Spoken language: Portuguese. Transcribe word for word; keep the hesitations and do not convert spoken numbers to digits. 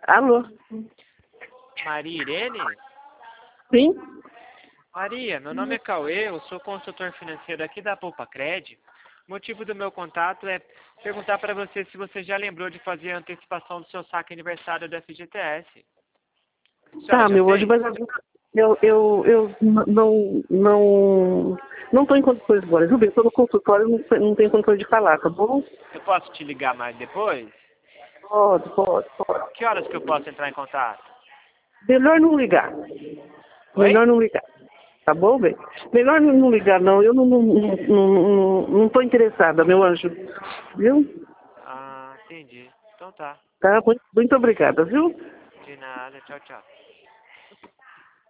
Alô? Maria Irene? Sim? Maria, meu nome é Cauê, eu sou consultor financeiro aqui da Poupa Cred. O motivo do meu contato é perguntar para você se você já lembrou de fazer a antecipação do seu saque aniversário do F G T S. A senhora Tá, já meu anjo, fez? mas eu, eu, eu não, não, não tô em condições agora, viu bem? Tô no consultório, não, sei- não tenho condições de falar, tá bom? Eu posso te ligar mais depois? Pode, pode, pode. Que horas que eu posso entrar em contato? Melhor não ligar. Oi? Melhor não ligar. Tá bom, bem? Melhor não não ligar, não. Eu não, não, não, não, não, não tô interessada, meu anjo. Viu? Ah, entendi. Então tá. Tá? Muito, muito obrigada, viu? De nada. Tchau, tchau.